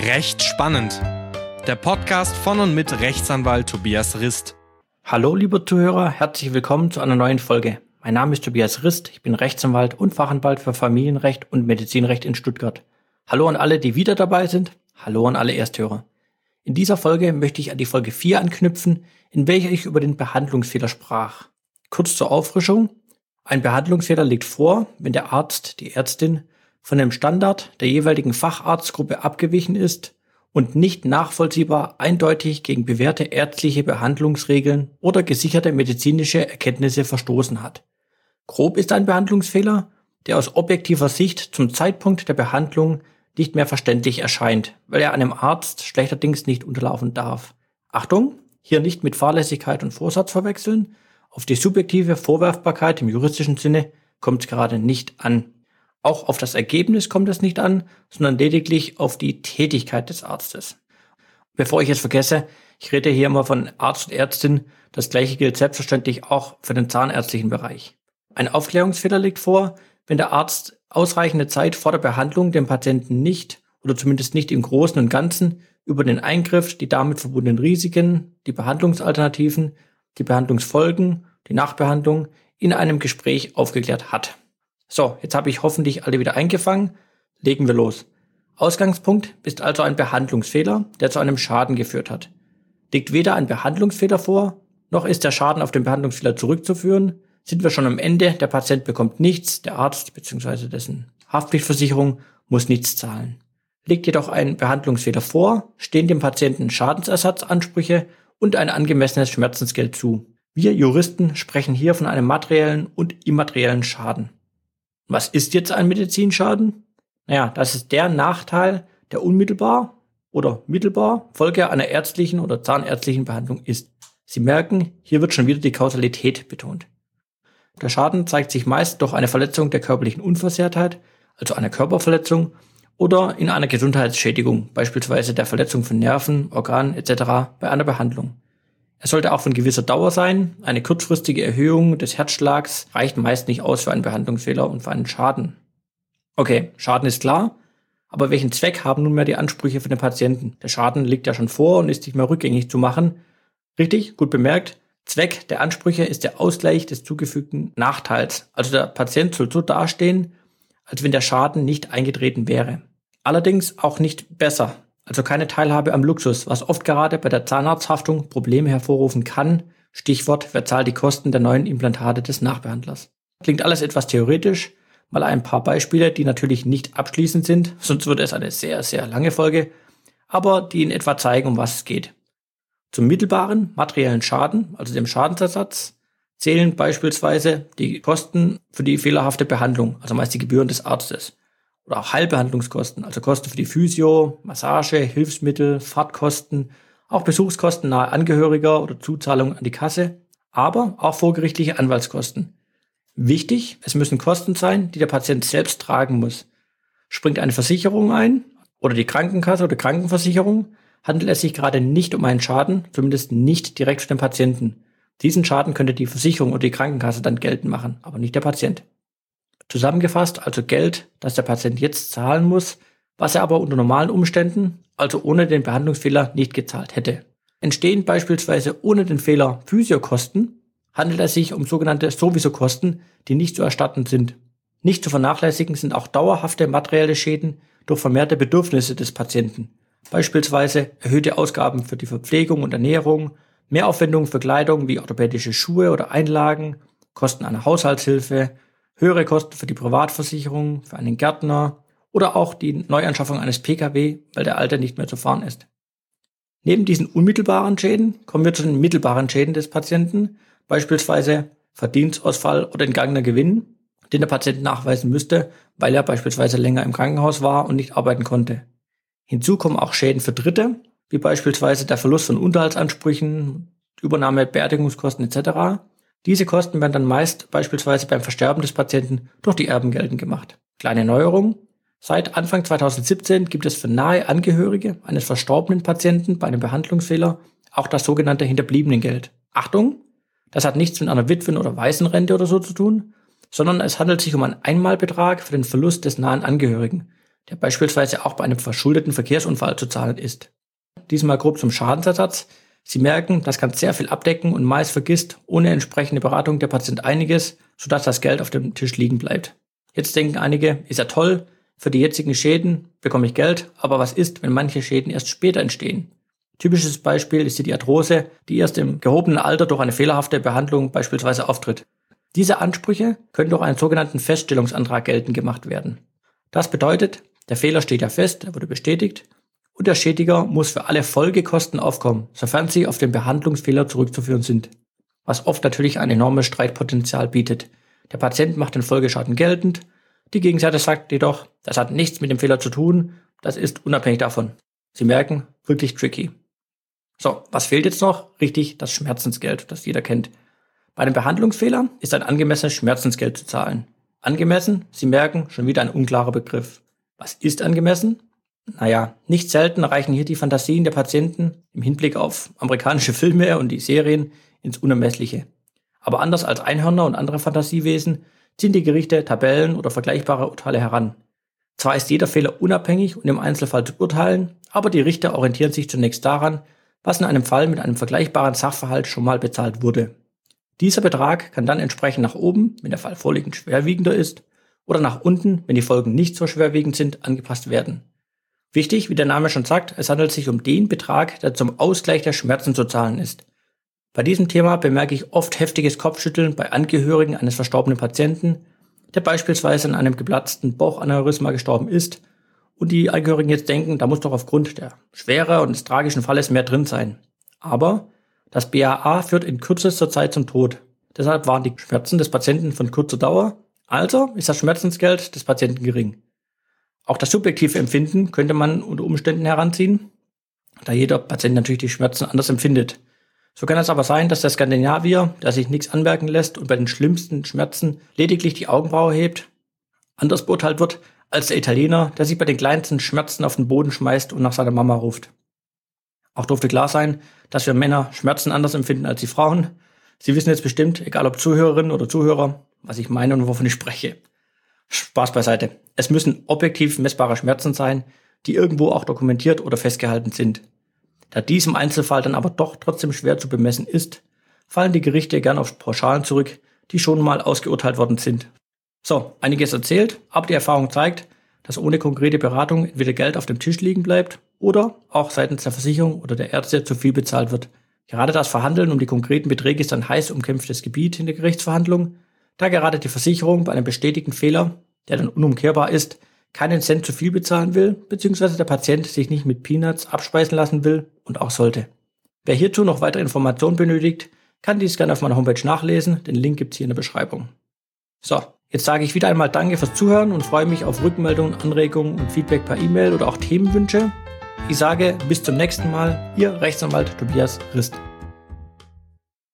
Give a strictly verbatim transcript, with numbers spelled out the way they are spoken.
Recht spannend. Der Podcast von und mit Rechtsanwalt Tobias Rist. Hallo liebe Zuhörer, herzlich willkommen zu einer neuen Folge. Mein Name ist Tobias Rist, ich bin Rechtsanwalt und Fachanwalt für Familienrecht und Medizinrecht in Stuttgart. Hallo an alle, die wieder dabei sind. Hallo an alle Ersthörer. In dieser Folge möchte ich an die Folge vier anknüpfen, in welcher ich über den Behandlungsfehler sprach. Kurz zur Auffrischung. Ein Behandlungsfehler liegt vor, wenn der Arzt, die Ärztin, von dem Standard der jeweiligen Facharztgruppe abgewichen ist und nicht nachvollziehbar eindeutig gegen bewährte ärztliche Behandlungsregeln oder gesicherte medizinische Erkenntnisse verstoßen hat. Grob ist ein Behandlungsfehler, der aus objektiver Sicht zum Zeitpunkt der Behandlung nicht mehr verständlich erscheint, weil er einem Arzt schlechterdings nicht unterlaufen darf. Achtung, hier nicht mit Fahrlässigkeit und Vorsatz verwechseln. Auf die subjektive Vorwerfbarkeit im juristischen Sinne kommt es gerade nicht an. Auch auf das Ergebnis kommt es nicht an, sondern lediglich auf die Tätigkeit des Arztes. Bevor ich es vergesse, ich rede hier immer von Arzt und Ärztin, das gleiche gilt selbstverständlich auch für den zahnärztlichen Bereich. Ein Aufklärungsfehler liegt vor, wenn der Arzt ausreichende Zeit vor der Behandlung dem Patienten nicht oder zumindest nicht im Großen und Ganzen über den Eingriff, die damit verbundenen Risiken, die Behandlungsalternativen, die Behandlungsfolgen, die Nachbehandlung in einem Gespräch aufgeklärt hat. So, jetzt habe ich hoffentlich alle wieder eingefangen. Legen wir los. Ausgangspunkt ist also ein Behandlungsfehler, der zu einem Schaden geführt hat. Liegt weder ein Behandlungsfehler vor, noch ist der Schaden auf den Behandlungsfehler zurückzuführen, sind wir schon am Ende, der Patient bekommt nichts, der Arzt bzw. dessen Haftpflichtversicherung muss nichts zahlen. Liegt jedoch ein Behandlungsfehler vor, stehen dem Patienten Schadensersatzansprüche und ein angemessenes Schmerzensgeld zu. Wir Juristen sprechen hier von einem materiellen und immateriellen Schaden. Was ist jetzt ein Medizinschaden? Naja, das ist der Nachteil, der unmittelbar oder mittelbar Folge einer ärztlichen oder zahnärztlichen Behandlung ist. Sie merken, hier wird schon wieder die Kausalität betont. Der Schaden zeigt sich meist durch eine Verletzung der körperlichen Unversehrtheit, also eine Körperverletzung, oder in einer Gesundheitsschädigung, beispielsweise der Verletzung von Nerven, Organen et cetera bei einer Behandlung. Er sollte auch von gewisser Dauer sein. Eine kurzfristige Erhöhung des Herzschlags reicht meist nicht aus für einen Behandlungsfehler und für einen Schaden. Okay, Schaden ist klar, aber welchen Zweck haben nunmehr die Ansprüche für den Patienten? Der Schaden liegt ja schon vor und ist nicht mehr rückgängig zu machen. Richtig, gut bemerkt. Zweck der Ansprüche ist der Ausgleich des zugefügten Nachteils. Also der Patient soll so dastehen, als wenn der Schaden nicht eingetreten wäre. Allerdings auch nicht besser. Also keine Teilhabe am Luxus, was oft gerade bei der Zahnarzthaftung Probleme hervorrufen kann. Stichwort, wer zahlt die Kosten der neuen Implantate des Nachbehandlers. Klingt alles etwas theoretisch, mal ein paar Beispiele, die natürlich nicht abschließend sind, sonst wird es eine sehr, sehr lange Folge, aber die in etwa zeigen, um was es geht. Zum mittelbaren materiellen Schaden, also dem Schadensersatz, zählen beispielsweise die Kosten für die fehlerhafte Behandlung, also meist die Gebühren des Arztes. Oder auch Heilbehandlungskosten, also Kosten für die Physio, Massage, Hilfsmittel, Fahrtkosten, auch Besuchskosten nahe Angehöriger oder Zuzahlung an die Kasse, aber auch vorgerichtliche Anwaltskosten. Wichtig, es müssen Kosten sein, die der Patient selbst tragen muss. Springt eine Versicherung ein oder die Krankenkasse oder Krankenversicherung, handelt es sich gerade nicht um einen Schaden, zumindest nicht direkt für den Patienten. Diesen Schaden könnte die Versicherung oder die Krankenkasse dann geltend machen, aber nicht der Patient. Zusammengefasst also Geld, das der Patient jetzt zahlen muss, was er aber unter normalen Umständen, also ohne den Behandlungsfehler, nicht gezahlt hätte. Entstehen beispielsweise ohne den Fehler Physiokosten, handelt es sich um sogenannte Sowieso-Kosten, die nicht zu erstatten sind. Nicht zu vernachlässigen sind auch dauerhafte materielle Schäden durch vermehrte Bedürfnisse des Patienten. Beispielsweise erhöhte Ausgaben für die Verpflegung und Ernährung, Mehraufwendungen für Kleidung wie orthopädische Schuhe oder Einlagen, Kosten einer Haushaltshilfe, höhere Kosten für die Privatversicherung, für einen Gärtner oder auch die Neuanschaffung eines Pkw, weil der alte nicht mehr zu fahren ist. Neben diesen unmittelbaren Schäden kommen wir zu den mittelbaren Schäden des Patienten, beispielsweise Verdienstausfall oder entgangener Gewinn, den der Patient nachweisen müsste, weil er beispielsweise länger im Krankenhaus war und nicht arbeiten konnte. Hinzu kommen auch Schäden für Dritte, wie beispielsweise der Verlust von Unterhaltsansprüchen, Übernahme, Beerdigungskosten et cetera. Diese Kosten werden dann meist beispielsweise beim Versterben des Patienten durch die Erben geltend gemacht. Kleine Neuerung. Seit Anfang zweitausendsiebzehn gibt es für nahe Angehörige eines verstorbenen Patienten bei einem Behandlungsfehler auch das sogenannte Hinterbliebenengeld. Achtung, das hat nichts mit einer Witwen- oder Waisenrente oder so zu tun, sondern es handelt sich um einen Einmalbetrag für den Verlust des nahen Angehörigen, der beispielsweise auch bei einem verschuldeten Verkehrsunfall zu zahlen ist. Diesmal grob zum Schadensersatz. Sie merken, das kann sehr viel abdecken und meist vergisst ohne entsprechende Beratung der Patient einiges, sodass das Geld auf dem Tisch liegen bleibt. Jetzt denken einige, ist ja toll, für die jetzigen Schäden bekomme ich Geld, aber was ist, wenn manche Schäden erst später entstehen? Typisches Beispiel ist die Arthrose, die erst im gehobenen Alter durch eine fehlerhafte Behandlung beispielsweise auftritt. Diese Ansprüche können durch einen sogenannten Feststellungsantrag geltend gemacht werden. Das bedeutet, der Fehler steht ja fest, er wurde bestätigt und der Schädiger muss für alle Folgekosten aufkommen, sofern sie auf den Behandlungsfehler zurückzuführen sind. Was oft natürlich ein enormes Streitpotenzial bietet. Der Patient macht den Folgeschaden geltend, die Gegenseite sagt jedoch, das hat nichts mit dem Fehler zu tun, das ist unabhängig davon. Sie merken, wirklich tricky. So, was fehlt jetzt noch? Richtig, das Schmerzensgeld, das jeder kennt. Bei einem Behandlungsfehler ist ein angemessenes Schmerzensgeld zu zahlen. Angemessen, Sie merken, schon wieder ein unklarer Begriff. Was ist angemessen? Naja, nicht selten reichen hier die Fantasien der Patienten im Hinblick auf amerikanische Filme und die Serien ins Unermessliche. Aber anders als Einhörner und andere Fantasiewesen ziehen die Gerichte Tabellen oder vergleichbare Urteile heran. Zwar ist jeder Fehler unabhängig und im Einzelfall zu beurteilen, aber die Richter orientieren sich zunächst daran, was in einem Fall mit einem vergleichbaren Sachverhalt schon mal bezahlt wurde. Dieser Betrag kann dann entsprechend nach oben, wenn der Fall vorliegend schwerwiegender ist, oder nach unten, wenn die Folgen nicht so schwerwiegend sind, angepasst werden. Wichtig, wie der Name schon sagt, es handelt sich um den Betrag, der zum Ausgleich der Schmerzen zu zahlen ist. Bei diesem Thema bemerke ich oft heftiges Kopfschütteln bei Angehörigen eines verstorbenen Patienten, der beispielsweise an einem geplatzten Bauchaneurysma gestorben ist, und die Angehörigen jetzt denken, da muss doch aufgrund der Schwere und des tragischen Falles mehr drin sein. Aber das B A A führt in kürzester Zeit zum Tod. Deshalb waren die Schmerzen des Patienten von kurzer Dauer, also ist das Schmerzensgeld des Patienten gering. Auch das subjektive Empfinden könnte man unter Umständen heranziehen, da jeder Patient natürlich die Schmerzen anders empfindet. So kann es aber sein, dass der Skandinavier, der sich nichts anmerken lässt und bei den schlimmsten Schmerzen lediglich die Augenbraue hebt, anders beurteilt wird als der Italiener, der sich bei den kleinsten Schmerzen auf den Boden schmeißt und nach seiner Mama ruft. Auch dürfte klar sein, dass wir Männer Schmerzen anders empfinden als die Frauen. Sie wissen jetzt bestimmt, egal ob Zuhörerinnen oder Zuhörer, was ich meine und wovon ich spreche. Spaß beiseite. Es müssen objektiv messbare Schmerzen sein, die irgendwo auch dokumentiert oder festgehalten sind. Da dies im Einzelfall dann aber doch trotzdem schwer zu bemessen ist, fallen die Gerichte gern auf Pauschalen zurück, die schon mal ausgeurteilt worden sind. So, einiges erzählt, aber die Erfahrung zeigt, dass ohne konkrete Beratung entweder Geld auf dem Tisch liegen bleibt oder auch seitens der Versicherung oder der Ärzte zu viel bezahlt wird. Gerade das Verhandeln um die konkreten Beträge ist ein heiß umkämpftes Gebiet in der Gerichtsverhandlung, da gerade die Versicherung bei einem bestätigten Fehler, der dann unumkehrbar ist, keinen Cent zu viel bezahlen will, beziehungsweise der Patient sich nicht mit Peanuts abspeisen lassen will und auch sollte. Wer hierzu noch weitere Informationen benötigt, kann dies gerne auf meiner Homepage nachlesen, den Link gibt's hier in der Beschreibung. So, jetzt sage ich wieder einmal Danke fürs Zuhören und freue mich auf Rückmeldungen, Anregungen und Feedback per E-Mail oder auch Themenwünsche. Ich sage bis zum nächsten Mal, Ihr Rechtsanwalt Tobias Rist.